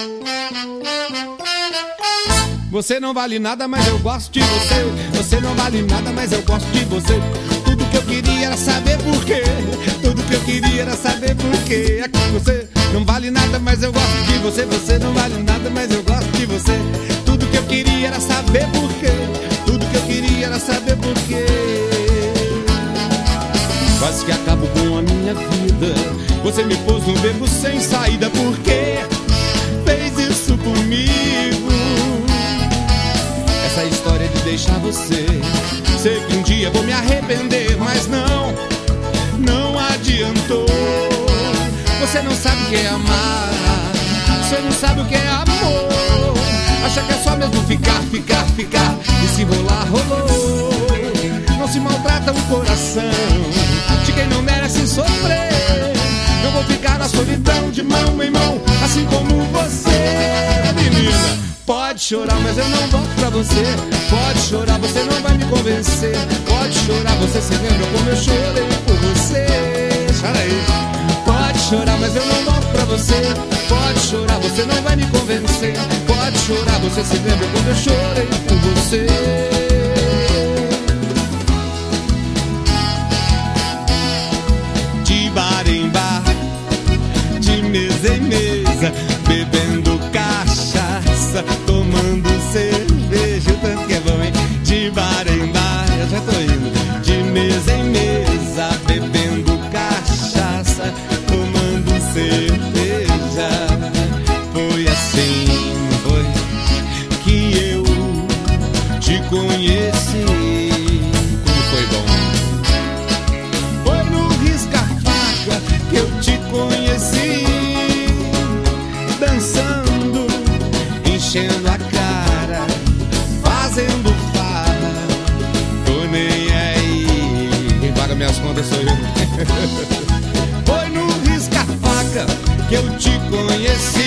Você não vale nada, mas eu gosto de você. Você não vale nada, mas eu gosto de você. Tudo que eu queria era saber por quê. Tudo que eu queria era saber por quê. Aqui você não vale nada, mas eu gosto de você. Você não vale nada, mas eu gosto de você. Tudo que eu queria era saber por quê. Tudo que eu queria era saber por quê. Quase que acabo com a minha vida. Você me pôs num beco sem saída. Por quê? Fez isso comigo. Essa história de deixar você, sei que um dia vou me arrepender, mas não adiantou. Você não sabe o que é amar, você não sabe o que é amor. Acha que é só mesmo ficar, e se rolar, rolou. Não se maltrata o coração de quem não merece sofrer. Eu vou ficar na solidão de mão em mão, assim como você, menina. Pode chorar, mas eu não volto pra você. Pode chorar, você não vai me convencer. Pode chorar, você se lembra como eu chorei por você. Chora aí. Pode chorar, mas eu não volto pra você. Pode chorar, você não vai me convencer. Pode chorar, você se lembra como eu chorei por você. De bar em bar, de mesa em mesa, bebendo cachaça, tomando cerveja, o tanto que é bom, hein? De bar em bar, eu já tô indo. De mesa em mesa, bebendo cachaça, tomando cerveja. Foi assim, foi que eu te conheci. Como foi bom. Foi no risca-faca que eu te conheci, dançando, enchendo a cara, fazendo farra. Tô nem aí, quem paga minhas contas sou eu. Foi no risca-faca que eu te conheci,